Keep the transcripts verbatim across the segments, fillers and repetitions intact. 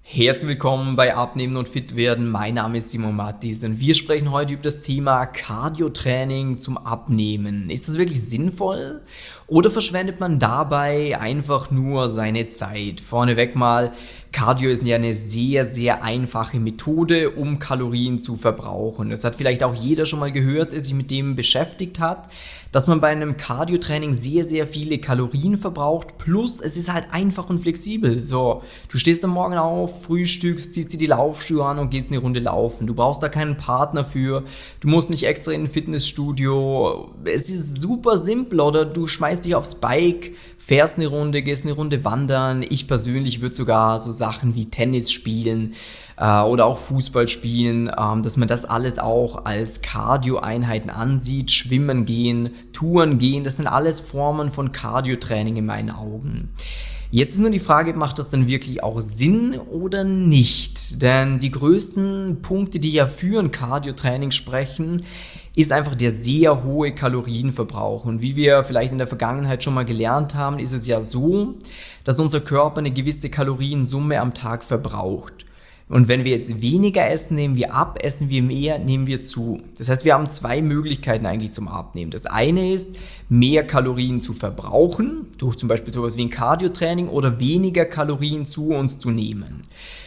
Herzlich willkommen bei Abnehmen und Fit werden. Mein Name ist Simon Mattis und wir sprechen heute über das Thema Cardio-Training zum Abnehmen. Ist das wirklich sinnvoll oder verschwendet man dabei einfach nur seine Zeit? Vorneweg mal, Cardio ist ja eine sehr, sehr einfache Methode, um Kalorien zu verbrauchen. Das hat vielleicht auch jeder schon mal gehört, der sich mit dem beschäftigt hat, dass man bei einem Cardio-Training sehr, sehr viele Kalorien verbraucht, plus es ist halt einfach und flexibel. So, du stehst am Morgen auf, frühstückst, ziehst dir die Laufschuhe an und gehst eine Runde laufen. Du brauchst da keinen Partner für, du musst nicht extra in ein Fitnessstudio. Es ist super simpel, oder du schmeißt dich aufs Bike, fährst eine Runde, gehst eine Runde wandern. Ich persönlich würde sogar so Sachen wie Tennis spielen äh, oder auch Fußball spielen, ähm, dass man das alles auch als Cardio-Einheiten ansieht. Schwimmen gehen, Touren gehen, das sind alles Formen von Cardio-Training in meinen Augen. Jetzt ist nur die Frage, macht das dann wirklich auch Sinn oder nicht? Denn die größten Punkte, die ja für ein Cardio-Training sprechen, ist einfach der sehr hohe Kalorienverbrauch. Und wie wir vielleicht in der Vergangenheit schon mal gelernt haben, ist es ja so, dass unser Körper eine gewisse Kaloriensumme am Tag verbraucht. Und wenn wir jetzt weniger essen, nehmen wir ab, essen wir mehr, nehmen wir zu. Das heißt, wir haben zwei Möglichkeiten eigentlich zum Abnehmen. Das eine ist, mehr Kalorien zu verbrauchen, durch zum Beispiel sowas wie ein Cardio-Training, oder weniger Kalorien zu uns zu nehmen.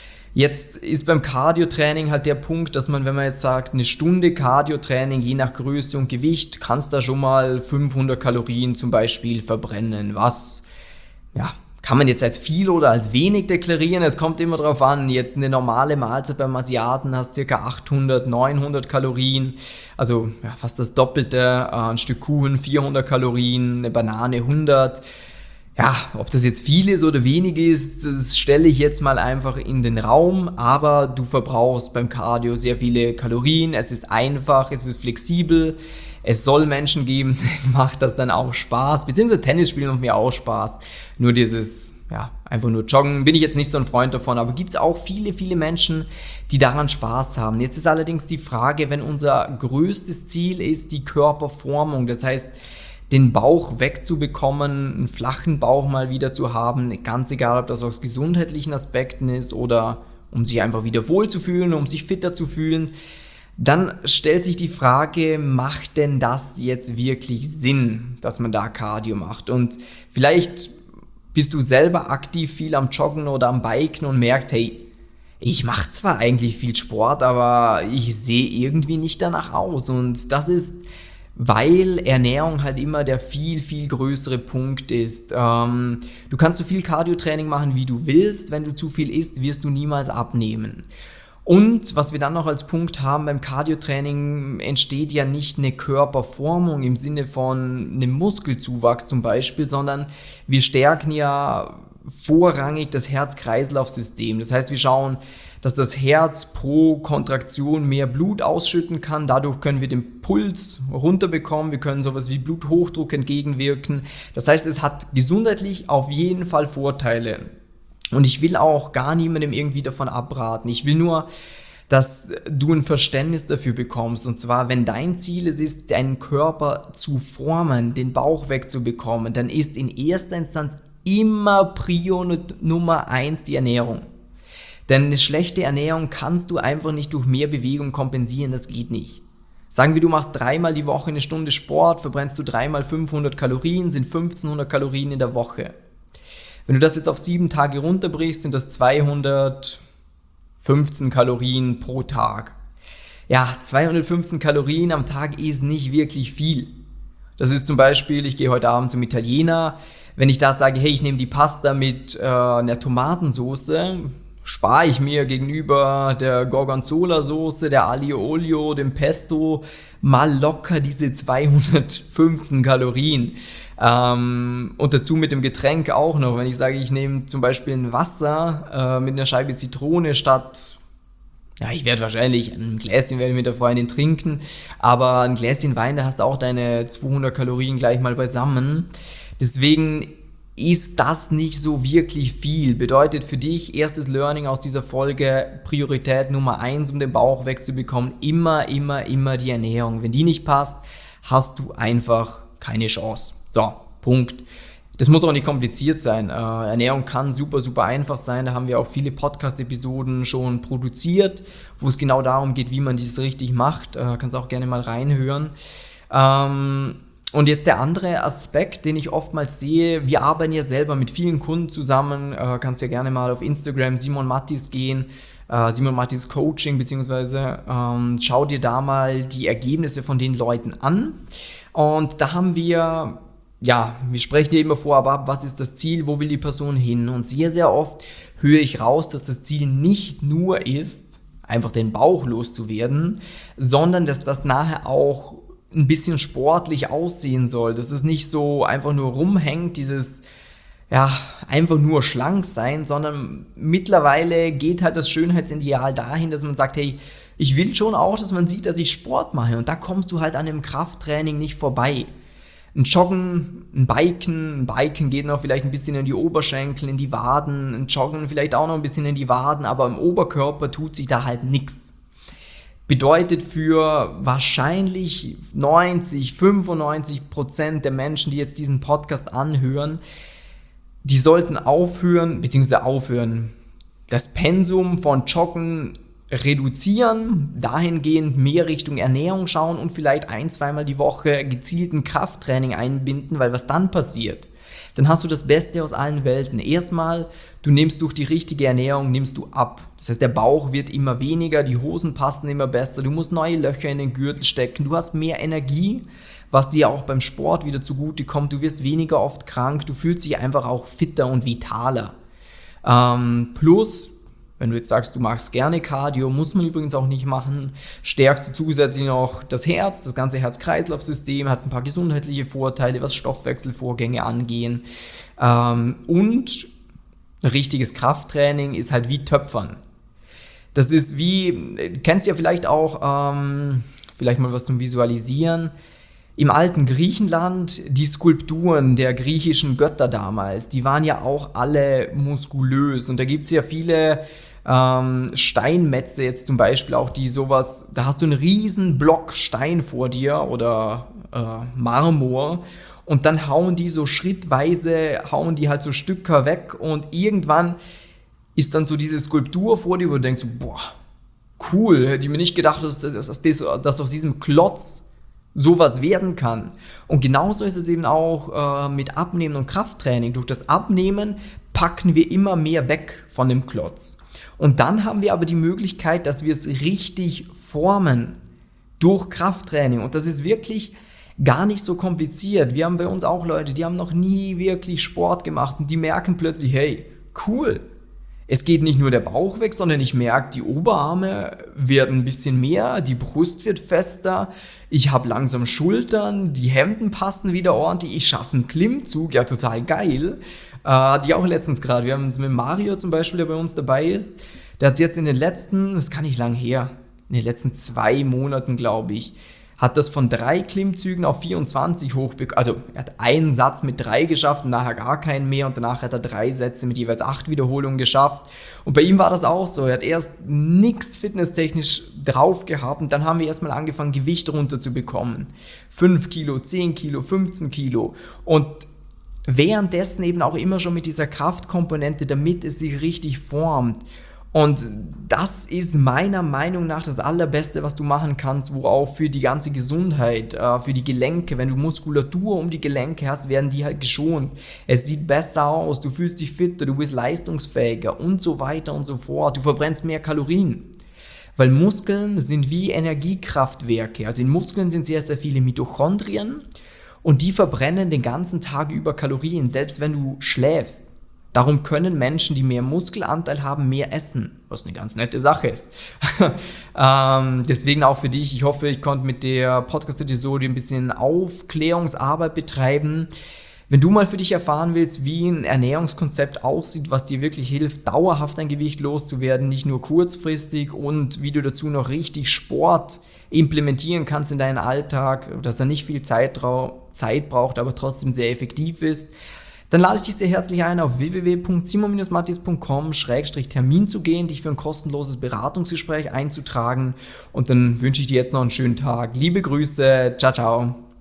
Jetzt ist beim Cardio-Training halt der Punkt, dass man, wenn man jetzt sagt, eine Stunde Cardio-Training, je nach Größe und Gewicht, kannst da schon mal fünfhundert Kalorien zum Beispiel verbrennen, was, ja, kann man jetzt als viel oder als wenig deklarieren, es kommt immer drauf an. Jetzt eine normale Mahlzeit beim Asiaten hast ca. achthundert, neunhundert Kalorien, also ja, fast das Doppelte, ein Stück Kuchen vierhundert Kalorien, eine Banane hundert. Ja, ob das jetzt viel ist oder wenig ist, das stelle ich jetzt mal einfach in den Raum, aber du verbrauchst beim Cardio sehr viele Kalorien, es ist einfach, es ist flexibel. Es soll Menschen geben, denen macht das dann auch Spaß, beziehungsweise Tennis spielen macht mir auch Spaß. Nur dieses, ja, einfach nur joggen, bin ich jetzt nicht so ein Freund davon, aber gibt es auch viele, viele Menschen, die daran Spaß haben. Jetzt ist allerdings die Frage, wenn unser größtes Ziel ist, die Körperformung, das heißt, den Bauch wegzubekommen, einen flachen Bauch mal wieder zu haben, ganz egal, ob das aus gesundheitlichen Aspekten ist oder um sich einfach wieder wohlzufühlen, um sich fitter zu fühlen, dann stellt sich die Frage, macht denn das jetzt wirklich Sinn, dass man da Cardio macht? Und vielleicht bist du selber aktiv viel am Joggen oder am Biken und merkst, hey, ich mache zwar eigentlich viel Sport, aber ich sehe irgendwie nicht danach aus. Und das ist, weil Ernährung halt immer der viel, viel größere Punkt ist. Ähm, du kannst so viel Cardio-Training machen, wie du willst. Wenn du zu viel isst, wirst du niemals abnehmen. Und was wir dann noch als Punkt haben, beim Cardio-Training entsteht ja nicht eine Körperformung im Sinne von einem Muskelzuwachs zum Beispiel, sondern wir stärken ja vorrangig das Herz-Kreislauf-System. Das heißt, wir schauen, dass das Herz pro Kontraktion mehr Blut ausschütten kann. Dadurch können wir den Puls runterbekommen. Wir können sowas wie Bluthochdruck entgegenwirken. Das heißt, es hat gesundheitlich auf jeden Fall Vorteile. Und ich will auch gar niemandem irgendwie davon abraten. Ich will nur, dass du ein Verständnis dafür bekommst. Und zwar, wenn dein Ziel es ist, deinen Körper zu formen, den Bauch wegzubekommen, dann ist in erster Instanz immer Prio Nummer eins die Ernährung. Denn eine schlechte Ernährung kannst du einfach nicht durch mehr Bewegung kompensieren, das geht nicht. Sagen wir, du machst dreimal die Woche eine Stunde Sport, verbrennst du dreimal fünfhundert Kalorien, sind fünfzehnhundert Kalorien in der Woche. Wenn du das jetzt auf sieben Tage runterbrichst, sind das zweihundertfünfzehn Kalorien pro Tag. Ja, zweihundertfünfzehn Kalorien am Tag ist nicht wirklich viel. Das ist zum Beispiel, ich gehe heute Abend zum Italiener, wenn ich da sage, hey, ich nehme die Pasta mit äh, einer Tomatensoße, spare ich mir gegenüber der Gorgonzola-Soße, der Aglio Olio, dem Pesto mal locker diese zweihundertfünfzehn Kalorien. Ähm, und dazu mit dem Getränk auch noch. Wenn ich sage, ich nehme zum Beispiel ein Wasser äh, mit einer Scheibe Zitrone statt, ja, ich werde wahrscheinlich ein Gläschen werde ich mit der Freundin trinken, aber ein Gläschen Wein, da hast du auch deine zweihundert Kalorien gleich mal beisammen. Deswegen ist das nicht so wirklich viel. Bedeutet für dich, erstes Learning aus dieser Folge, Priorität Nummer eins, um den Bauch wegzubekommen, immer, immer, immer die Ernährung. Wenn die nicht passt, hast du einfach keine Chance. So, Punkt. Das muss auch nicht kompliziert sein. Äh, Ernährung kann super, super einfach sein. Da haben wir auch viele Podcast-Episoden schon produziert, wo es genau darum geht, wie man dies richtig macht. Äh, kannst auch gerne mal reinhören. Ähm, und jetzt der andere Aspekt, den ich oftmals sehe, wir arbeiten ja selber mit vielen Kunden zusammen. Äh, kannst ja gerne mal auf Instagram Simon Mattis gehen, äh, Simon Mattis Coaching, beziehungsweise ähm, schau dir da mal die Ergebnisse von den Leuten an. Und da haben wir... Ja, wir sprechen ja immer vorab ab, was ist das Ziel, wo will die Person hin? Und sehr, sehr oft höre ich raus, dass das Ziel nicht nur ist, einfach den Bauch loszuwerden, sondern dass das nachher auch ein bisschen sportlich aussehen soll. Dass es nicht so einfach nur rumhängt, dieses, ja, einfach nur schlank sein, sondern mittlerweile geht halt das Schönheitsideal dahin, dass man sagt, hey, ich will schon auch, dass man sieht, dass ich Sport mache. Und da kommst du halt an dem Krafttraining nicht vorbei. Ein Joggen, ein Biken, ein Biken geht noch vielleicht ein bisschen in die Oberschenkel, in die Waden, ein Joggen vielleicht auch noch ein bisschen in die Waden, aber im Oberkörper tut sich da halt nichts. Bedeutet für wahrscheinlich neunzig, fünfundneunzig Prozent der Menschen, die jetzt diesen Podcast anhören, die sollten aufhören, beziehungsweise aufhören, das Pensum von Joggen reduzieren, dahingehend mehr Richtung Ernährung schauen und vielleicht ein-, zweimal die Woche gezielten Krafttraining einbinden, weil was dann passiert, dann hast du das Beste aus allen Welten. Erstmal, du nimmst durch die richtige Ernährung, nimmst du ab. Das heißt, der Bauch wird immer weniger, die Hosen passen immer besser, du musst neue Löcher in den Gürtel stecken, du hast mehr Energie, was dir auch beim Sport wieder zugute kommt, du wirst weniger oft krank, du fühlst dich einfach auch fitter und vitaler. Ähm, plus, wenn du jetzt sagst, du machst gerne Cardio, muss man übrigens auch nicht machen, stärkst du zusätzlich noch das Herz, das ganze Herz-Kreislauf-System, hat ein paar gesundheitliche Vorteile, was Stoffwechselvorgänge angehen. Ähm, und richtiges Krafttraining ist halt wie Töpfern. Das ist wie, kennst ja vielleicht auch, ähm, vielleicht mal was zum Visualisieren, im alten Griechenland, die Skulpturen der griechischen Götter damals, die waren ja auch alle muskulös und da gibt es ja viele ähm, Steinmetze jetzt zum Beispiel auch, die sowas, da hast du einen riesen Block Stein vor dir oder äh, Marmor und dann hauen die so schrittweise, hauen die halt so Stücke weg und irgendwann ist dann so diese Skulptur vor dir, wo du denkst, boah, cool, hätte ich mir nicht gedacht, dass, dass, dass, dass aus diesem Klotz sowas werden kann. Und genauso ist es eben auch äh, mit Abnehmen und Krafttraining. Durch das Abnehmen packen wir immer mehr weg von dem Klotz. Und dann haben wir aber die Möglichkeit, dass wir es richtig formen durch Krafttraining. Und das ist wirklich gar nicht so kompliziert. Wir haben bei uns auch Leute, die haben noch nie wirklich Sport gemacht und die merken plötzlich, hey, cool, es geht nicht nur der Bauch weg, sondern ich merke, die Oberarme werden ein bisschen mehr, die Brust wird fester, ich habe langsam Schultern, die Hemden passen wieder ordentlich, ich schaffe einen Klimmzug, ja total geil. Äh, hatte ich auch letztens gerade, wir haben uns mit Mario zum Beispiel, der bei uns dabei ist, der hat es jetzt in den letzten, das kann nicht lang her, in den letzten zwei Monaten, glaube ich, hat das von drei Klimmzügen auf vierundzwanzig hochbekommen. Also er hat einen Satz mit drei geschafft und nachher gar keinen mehr und danach hat er drei Sätze mit jeweils acht Wiederholungen geschafft. Und bei ihm war das auch so. Er hat erst nichts fitnesstechnisch drauf gehabt und dann haben wir erstmal angefangen, Gewicht runterzubekommen. fünf Kilo, zehn Kilo, fünfzehn Kilo. Und währenddessen eben auch immer schon mit dieser Kraftkomponente, damit es sich richtig formt. Und das ist meiner Meinung nach das Allerbeste, was du machen kannst, wo auch für die ganze Gesundheit, für die Gelenke, wenn du Muskulatur um die Gelenke hast, werden die halt geschont. Es sieht besser aus, du fühlst dich fitter, du bist leistungsfähiger und so weiter und so fort. Du verbrennst mehr Kalorien. Weil Muskeln sind wie Energiekraftwerke. Also in Muskeln sind sehr, sehr viele Mitochondrien und die verbrennen den ganzen Tag über Kalorien, selbst wenn du schläfst. Darum können Menschen, die mehr Muskelanteil haben, mehr essen, was eine ganz nette Sache ist. ähm, deswegen auch für dich, ich hoffe, ich konnte mit der Podcast-Episode ein bisschen Aufklärungsarbeit betreiben. Wenn du mal für dich erfahren willst, wie ein Ernährungskonzept aussieht, was dir wirklich hilft, dauerhaft ein Gewicht loszuwerden, nicht nur kurzfristig und wie du dazu noch richtig Sport implementieren kannst in deinen Alltag, dass er nicht viel Zeit, Zeit braucht, aber trotzdem sehr effektiv ist, dann lade ich dich sehr herzlich ein, auf w w w punkt simon mattis punkt com Schrägstrich Termin zu gehen, dich für ein kostenloses Beratungsgespräch einzutragen und dann wünsche ich dir jetzt noch einen schönen Tag. Liebe Grüße, ciao, ciao.